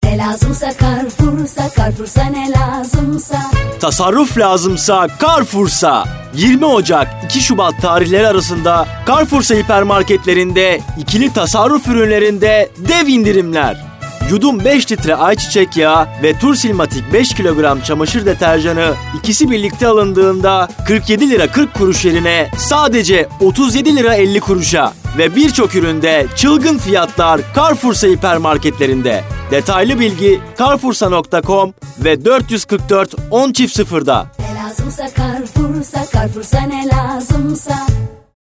Ne lazımsa Carrefour'sa, Carrefour'sa ne lazımsa. Tasarruf lazımsa Carrefour'sa. 20 Ocak 2 Şubat tarihleri arasında Carrefour'sa hipermarketlerinde ikili tasarruf ürünlerinde dev indirimler. Yudum 5 litre ayçiçek yağı ve Tursilmatik 5 kilogram çamaşır deterjanı ikisi birlikte alındığında 47 lira 40 kuruş yerine sadece 37 lira 50 kuruşa ve birçok üründe çılgın fiyatlar Carrefour'sa hipermarketlerinde. Detaylı bilgi carrefoursa.com ve 444 10 0'da. Ne lazımsa Carrefour'sa, Carrefour'sa ne lazımsa.